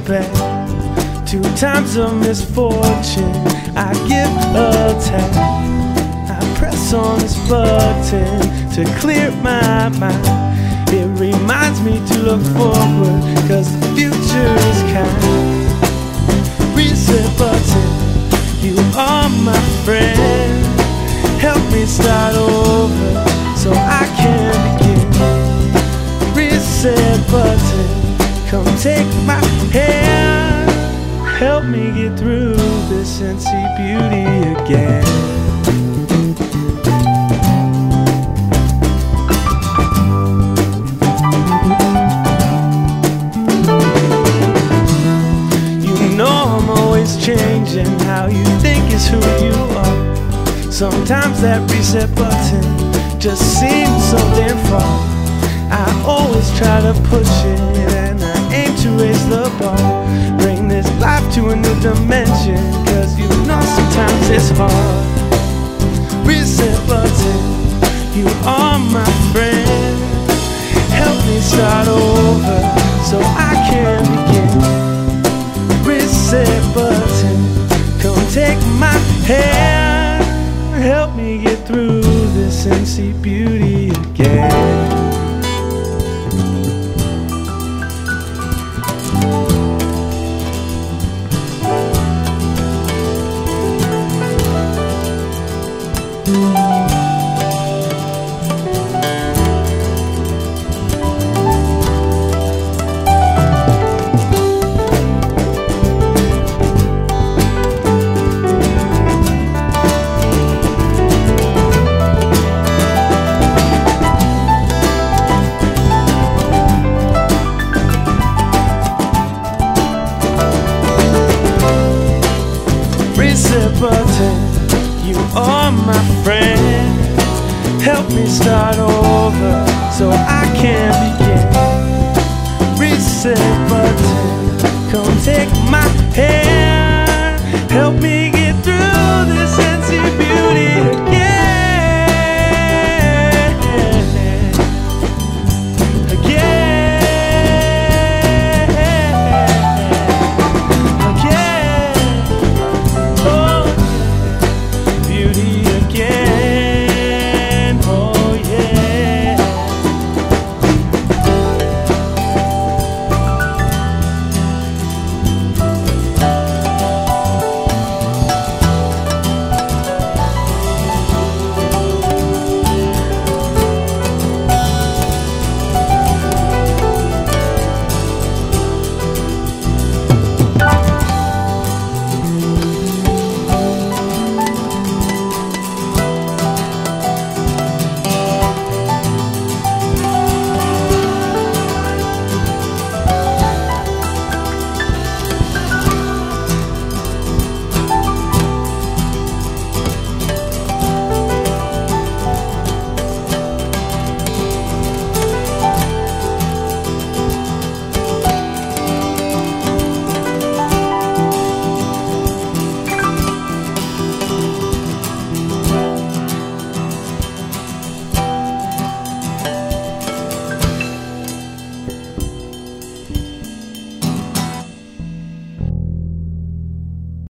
back. 2 times of misfortune, I give a tap. I press on this button to clear my mind. It reminds me to look forward, cause the future is kind. Reset button, you are my friend. Help me start over so I can begin. Reset button, come take my hand. Help me get through this and see beauty again. Changing how you think is who you are. Sometimes that reset button just seems so damn far. I always try to push it and I aim to raise the bar. Bring this life to a new dimension, cause you know sometimes it's hard. Reset button, you are my friend. Help me start over so I can begin. Reset button, come take my hand. Help me get through this and see beauty again. Reset button, you are my friend. Help me start over so I can begin. Reset button, come take my hand. Help me get through this and see beauty again. Again. Beauty.